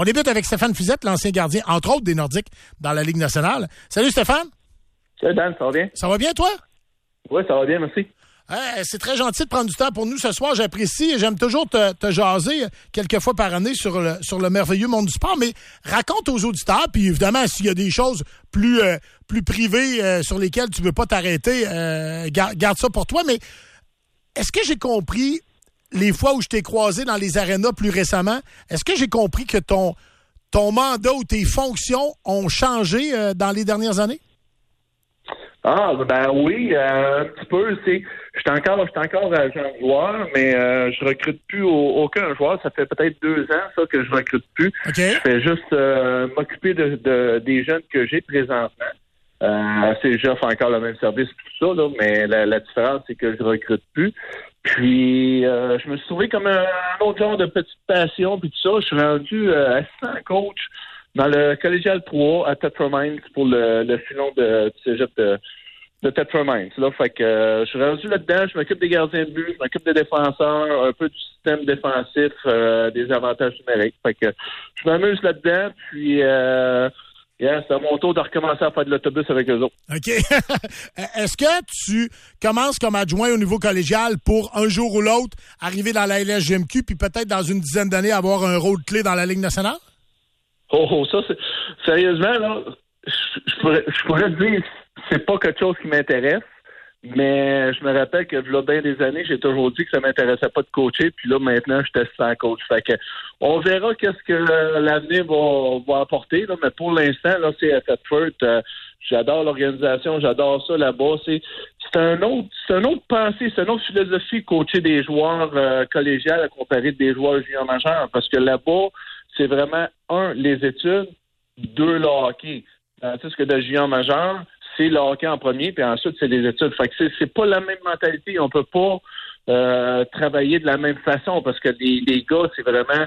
On débute avec Stéphane Fiset, l'ancien gardien, entre autres, des Nordiques dans la Ligue nationale. Salut Stéphane. Salut Dan, ça va bien? Ça va bien, toi? Oui, ça va bien, merci. C'est très gentil de prendre du temps pour nous ce soir. J'apprécie et j'aime toujours te jaser quelques fois par année sur le merveilleux monde du sport. Mais raconte aux auditeurs, puis évidemment, s'il y a des choses plus privées sur lesquelles tu veux pas t'arrêter, garde ça pour toi. Mais est-ce que j'ai compris, les fois où je t'ai croisé dans les arénas plus récemment, est-ce que j'ai compris que ton mandat ou tes fonctions ont changé dans les dernières années? Ah, ben oui, un petit peu. Je suis encore agent de joueur, mais je recrute plus aucun joueur. Ça fait peut-être 2 ans, ça, que je recrute plus. Okay. Je fais juste m'occuper des jeunes que j'ai présentement. J'offre encore le même service tout ça, là, mais la différence, c'est que je recrute plus. Puis, je me suis trouvé comme un autre genre de petite passion, puis tout ça. Je suis rendu assistant coach dans le collégial 3 à Tetra-Mines pour le filon du cégep de Tetra-Mines. Là, fait que je suis rendu là-dedans, je m'occupe des gardiens de but, je m'occupe des défenseurs, un peu du système défensif, des avantages numériques. Fait que je m'amuse là-dedans, puis c'est à mon tour de recommencer à faire de l'autobus avec eux autres. OK. Est-ce que tu commences comme adjoint au niveau collégial pour un jour ou l'autre arriver dans la LSGMQ puis peut-être dans une dizaine d'années avoir un rôle clé dans la Ligue nationale? Ça, c'est... Sérieusement, là, je pourrais te dire, c'est pas quelque chose qui m'intéresse, mais je me rappelle que là, bien des années, j'ai toujours dit que ça m'intéressait pas de coacher, puis là, maintenant, je suis assistant coach. Fait que, on verra qu'est-ce que l'avenir va apporter, là, mais pour l'instant, là, c'est à Thetford. J'adore l'organisation, j'adore ça là-bas. C'est un autre pensée, c'est une autre philosophie, coacher des joueurs collégiales à comparer des joueurs juniors majeurs, parce que là-bas, c'est vraiment, 1, les études, 2, le hockey. Tandis que de junior majeur, c'est le hockey en premier, puis ensuite, c'est les études. Fait que c'est pas la même mentalité. On peut pas travailler de la même façon parce que les gars, c'est vraiment...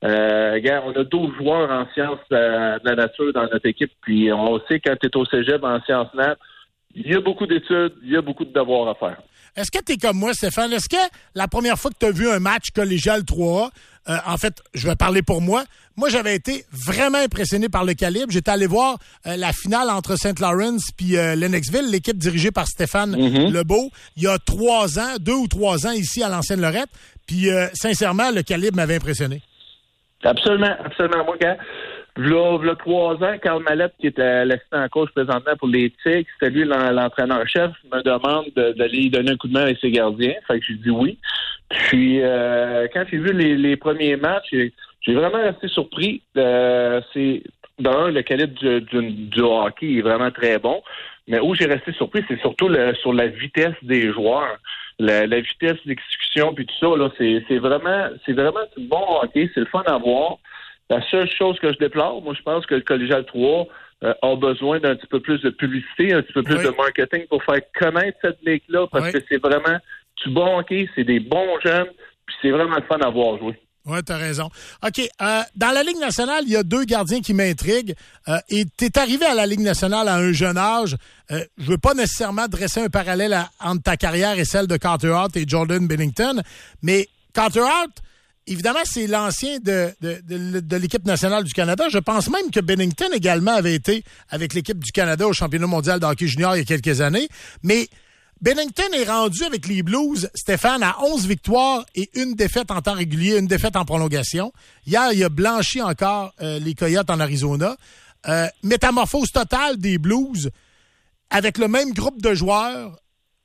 on a 12 joueurs en sciences de la nature dans notre équipe, puis on sait quand tu es au cégep en sciences nat, il y a beaucoup d'études, il y a beaucoup de devoirs à faire. Est-ce que tu es comme moi, Stéphane? Est-ce que la première fois que tu as vu un match collégial 3A, en fait, je vais parler pour moi, j'avais été vraiment impressionné par le calibre. J'étais allé voir la finale entre St. Lawrence puis Lennoxville, l'équipe dirigée par Stéphane Lebeau, il y a 3 ans, 2 ou 3 ans ici à l'Ancienne Lorette. Puis sincèrement, le calibre m'avait impressionné. Absolument. Moi, Là, 3 ans, Carl Mallette, qui est l'assistant coach présentement pour les Tigres, c'était lui l'entraîneur-chef, me demande d'aller lui donner un coup de main avec ses gardiens. Fait que j'ai dit oui. Puis, quand j'ai vu les premiers matchs, j'ai vraiment resté surpris. C'est, d'un, le calibre du hockey est vraiment très bon. Mais où j'ai resté surpris, c'est surtout sur la vitesse des joueurs. La vitesse d'exécution puis tout ça, là, c'est vraiment du bon hockey. C'est le fun à voir. La seule chose que je déplore, moi, je pense que le collégial 3 a besoin d'un petit peu plus de publicité, un petit peu plus de marketing pour faire connaître cette ligue-là, parce que c'est vraiment du bon hockey, c'est des bons jeunes, puis c'est vraiment le fun à voir jouer. Oui, tu as raison. OK. Dans la Ligue nationale, il y a 2 gardiens qui m'intriguent. Et tu es arrivé à la Ligue nationale à un jeune âge. Je veux pas nécessairement dresser un parallèle entre ta carrière et celle de Carter Hart et Jordan Binnington, mais Carter Hart, évidemment, c'est l'ancien de l'équipe nationale du Canada. Je pense même que Binnington également avait été avec l'équipe du Canada au championnat mondial de hockey junior il y a quelques années. Mais Binnington est rendu avec les Blues, Stéphane, à 11 victoires et 1 défaite en temps régulier, 1 défaite en prolongation. Hier, il a blanchi encore les Coyotes en Arizona. Métamorphose totale des Blues avec le même groupe de joueurs.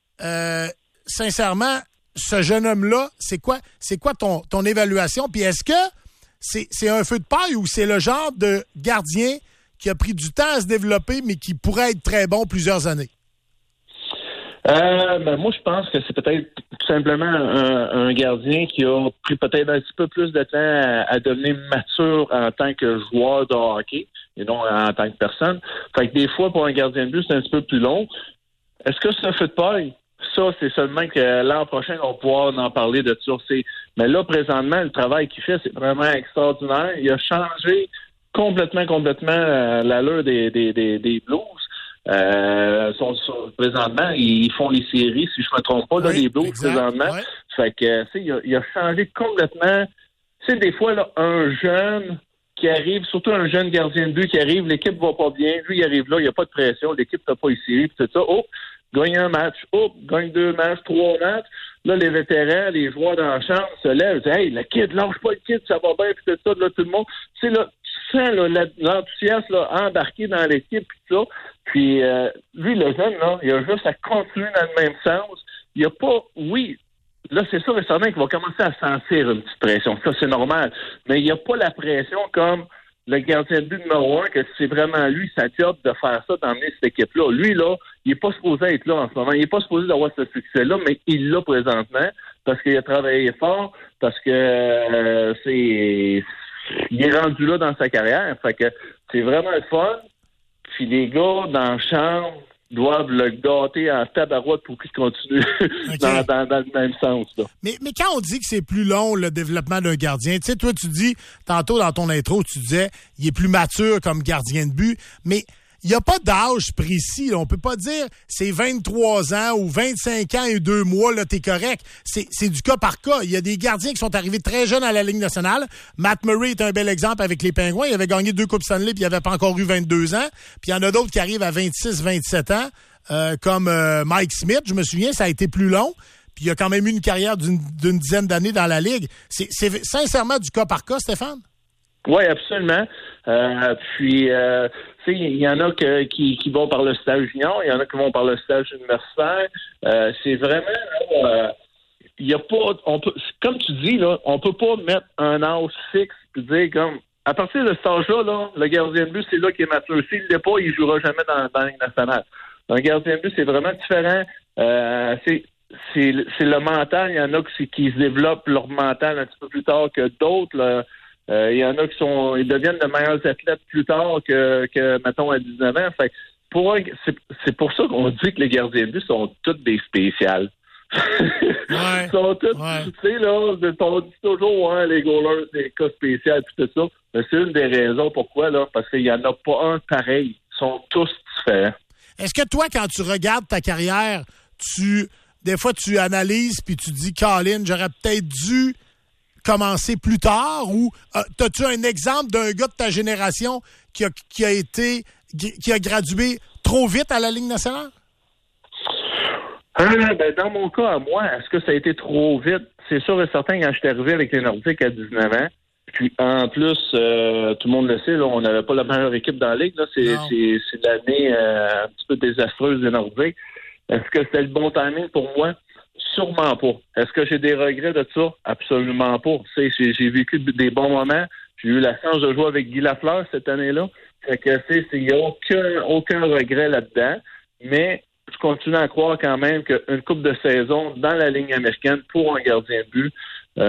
Sincèrement, ce jeune homme-là, c'est quoi ton évaluation? Puis est-ce que c'est un feu de paille ou c'est le genre de gardien qui a pris du temps à se développer, mais qui pourrait être très bon plusieurs années? Moi, je pense que c'est peut-être tout simplement un gardien qui a pris peut-être un petit peu plus de temps à devenir mature en tant que joueur de hockey et non en tant que personne. Fait que des fois, pour un gardien de but, c'est un petit peu plus long. Est-ce que c'est un feu de paille? Ça, c'est seulement que l'an prochain, on va pouvoir en parler de ça. Mais là, présentement, le travail qu'il fait, c'est vraiment extraordinaire. Il a changé complètement l'allure des Blues. Présentement, ils font les séries, si je me trompe pas, là, les Blues, présentement. Ouais. Fait que, il a changé complètement. Tu sais, des fois, là, un jeune qui arrive, surtout un jeune gardien de but qui arrive, l'équipe va pas bien, lui il arrive là, il n'y a pas de pression, l'équipe n'a pas essayé, puis tout ça, gagne un match, gagne 2 matchs, 3 matchs, là les vétérans, les joueurs dans la chambre se lèvent, disent, hey, le kid, lâche pas le kid, ça va bien, puis tout ça, là, tout le monde, tu sais, là, tu sens là, l'enthousiasme là, embarqué dans l'équipe, puis ça, puis lui, le jeune, là, il a juste à continuer dans le même sens, il n'y a pas, oui, là, c'est sûr et certain qu'il va commencer à sentir une petite pression. Ça, c'est normal. Mais il n'y a pas la pression comme le gardien de but numéro 1, que c'est vraiment lui, sa job de faire ça, d'emmener cette équipe-là. Lui, là, il n'est pas supposé être là en ce moment. Il n'est pas supposé avoir ce succès-là, mais il l'a présentement parce qu'il a travaillé fort, parce que il est rendu là dans sa carrière. Fait que c'est vraiment le fun. Puis les gars dans la chambre doivent le gâter en tabarouette pour qu'il continue dans le même sens. Là. Mais quand on dit que c'est plus long, le développement d'un gardien, tu sais, toi, tu dis, tantôt dans ton intro, tu disais, il est plus mature comme gardien de but, mais il n'y a pas d'âge précis. Là. On peut pas dire c'est 23 ans ou 25 ans et 2 mois, là, t'es correct. C'est du cas par cas. Il y a des gardiens qui sont arrivés très jeunes à la Ligue nationale. Matt Murray est un bel exemple avec les Pingouins. Il avait gagné 2 Coupes Stanley puis il avait pas encore eu 22 ans. Puis il y en a d'autres qui arrivent à 26, 27 ans, comme Mike Smith. Je me souviens, ça a été plus long. Puis il a quand même eu une carrière d'une dizaine d'années dans la Ligue. C'est sincèrement du cas par cas, Stéphane? Oui, absolument. Puis, il y en a qui vont par le stage junior, il y en a qui vont par le stage universitaire. C'est vraiment, il y a pas, comme tu dis là, on peut pas mettre un âge fixe puis dire comme à partir de cet âge-là, là, le gardien de but c'est là qu'il est mature. S'il l'est pas, il jouera jamais dans la Ligue nationale. Un gardien de but c'est vraiment différent. C'est le mental. Il y en a qui se développent leur mental un petit peu plus tard que d'autres. Là. Il y en a ils deviennent de meilleurs athlètes plus tard que mettons, à 19 ans. Fait c'est pour ça qu'on dit que les gardiens de but sont tous des spéciales. Ouais. Ils sont tous, tu sais, là, on dit toujours, hein, les goalers, des cas spéciaux et tout ça. Mais c'est une des raisons pourquoi, là, parce qu'il n'y en a pas un pareil. Ils sont tous différents. Est-ce que toi, quand tu regardes ta carrière, des fois, tu analyses puis tu dis, Colin, j'aurais peut-être dû commencer plus tard ou as-tu un exemple d'un gars de ta génération qui a gradué trop vite à la Ligue nationale? Dans mon cas, à moi, est-ce que ça a été trop vite? C'est sûr et certain quand je suis arrivé avec les Nordiques à 19 ans. Puis en plus, tout le monde le sait, là, on n'avait pas la meilleure équipe dans la Ligue. Là. C'est l'année un petit peu désastreuse des Nordiques. Est-ce que c'était le bon timing pour moi? Sûrement pas. Est-ce que j'ai des regrets de ça? Absolument pas. J'ai vécu des bons moments. J'ai eu la chance de jouer avec Guy Lafleur cette année-là. Fait que il n'y a aucun regret là-dedans. Mais je continue à croire quand même qu'une coupe de saison dans la Ligue américaine pour un gardien de but,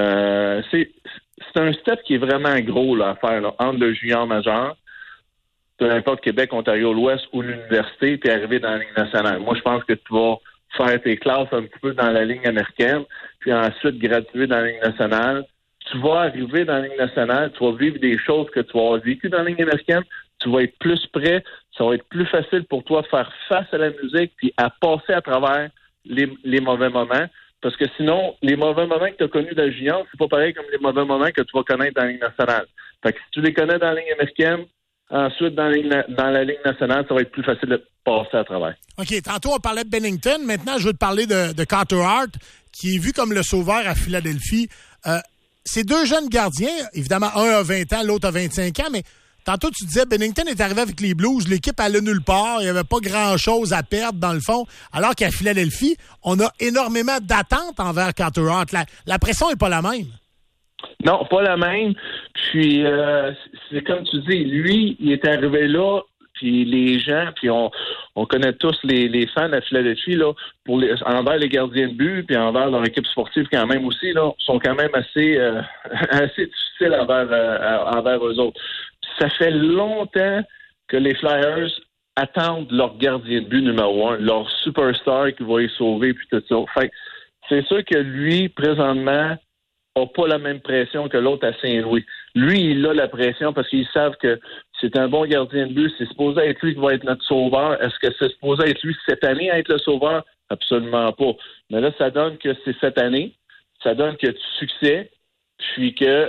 c'est un step qui est vraiment gros là, à faire là, entre le junior majeur, peu importe Québec, Ontario, l'Ouest ou l'université, puis arriver dans la Ligue nationale. Moi, je pense que tu vas faire tes classes un petit peu dans la Ligue américaine, puis ensuite graduer dans la Ligue nationale. Tu vas arriver dans la Ligue nationale, tu vas vivre des choses que tu vas avoir vécues dans la Ligue américaine, tu vas être plus prêt, ça va être plus facile pour toi de faire face à la musique puis à passer à travers les mauvais moments. Parce que sinon, les mauvais moments que tu as connus dans le junior, c'est pas pareil comme les mauvais moments que tu vas connaître dans la Ligue nationale. Fait que si tu les connais dans la Ligue américaine, ensuite dans la Ligue nationale, ça va être plus facile de passer à travers. OK, tantôt on parlait de Bennington. Maintenant, je veux te parler de Carter Hart, qui est vu comme le sauveur à Philadelphie. Ces deux jeunes gardiens, évidemment, un a 20 ans, l'autre a 25 ans, mais tantôt, tu disais, Bennington est arrivé avec les Blues, l'équipe allait nulle part, il n'y avait pas grand-chose à perdre dans le fond, alors qu'à Philadelphie, on a énormément d'attentes envers Carter Hart. La pression n'est pas la même. Non, pas la même. Puis, c'est comme tu dis, lui, il est arrivé là, puis les gens, puis on connaît tous les fans à Philadelphie, là, envers les gardiens de but, puis envers leur équipe sportive quand même aussi, là, sont quand même assez difficiles envers eux autres. Ça fait longtemps que les Flyers attendent leur gardien de but numéro 1, leur superstar qui va les sauver, puis tout ça. Fait que c'est sûr que lui, présentement, n'a pas la même pression que l'autre à Saint-Louis. Lui, il a la pression parce qu'ils savent que c'est un bon gardien de but. C'est supposé être lui qui va être notre sauveur. Est-ce que c'est supposé être lui cette année à être le sauveur? Absolument pas. Mais là, ça donne que c'est cette année. Ça donne qu'il y a du succès, puis que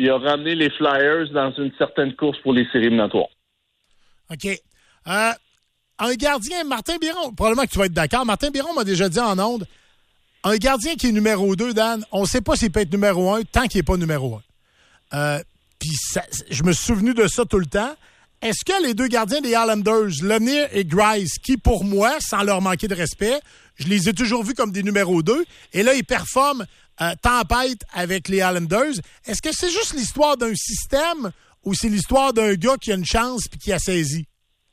il a ramené les Flyers dans une certaine course pour les séries éliminatoires. OK. Un gardien, Martin Biron, probablement que tu vas être d'accord, Martin Biron m'a déjà dit en ondes, un gardien qui est numéro 2, Dan, on ne sait pas s'il peut être numéro 1 tant qu'il n'est pas numéro 1. Puis je me suis souvenu de ça tout le temps. Est-ce que les deux gardiens des Islanders, Lemieux et Greiss, qui pour moi, sans leur manquer de respect, je les ai toujours vus comme des numéros 2, et là, ils performent tempête avec les Islanders. Est-ce que c'est juste l'histoire d'un système ou c'est l'histoire d'un gars qui a une chance puis qui a saisi?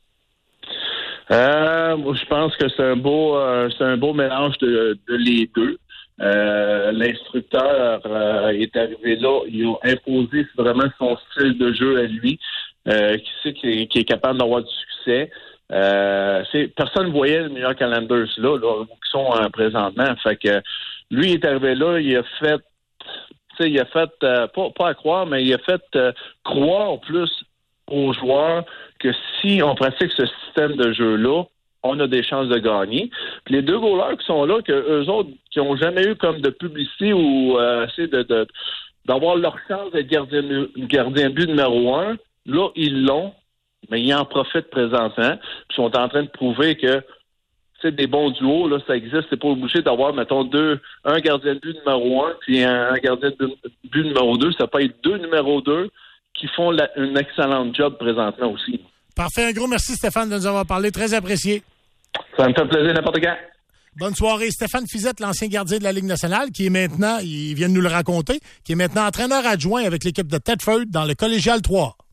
Je pense que c'est un beau mélange de les deux. L'instructeur est arrivé là, il a imposé vraiment son style de jeu à lui, qui est capable d'avoir du succès. Personne ne voyait le New York Islanders là qui sont présentement. Fait que lui est arrivé là, il a fait pas à croire, mais il a fait croire plus aux joueurs que si on pratique ce système de jeu-là, on a des chances de gagner. Puis les deux goalers qui sont là, que eux autres, qui n'ont jamais eu comme de publicité ou d'avoir leur chance d'être gardien but numéro 1, là, ils l'ont, mais ils en profitent présentement. Ils sont en train de prouver que des bons duos, là, ça existe. C'est pas obligé d'avoir, mettons, un gardien de but numéro 1 puis un gardien de but numéro 2. Ça peut être deux numéro 2 qui font une excellente job présentement aussi. Parfait. Un gros merci, Stéphane, de nous avoir parlé. Très apprécié. Ça me fait plaisir n'importe quand. Bonne soirée. Stéphane Fiset, l'ancien gardien de la Ligue nationale, qui est maintenant, il vient de nous le raconter, qui est maintenant entraîneur adjoint avec l'équipe de Thetford dans le collégial 3.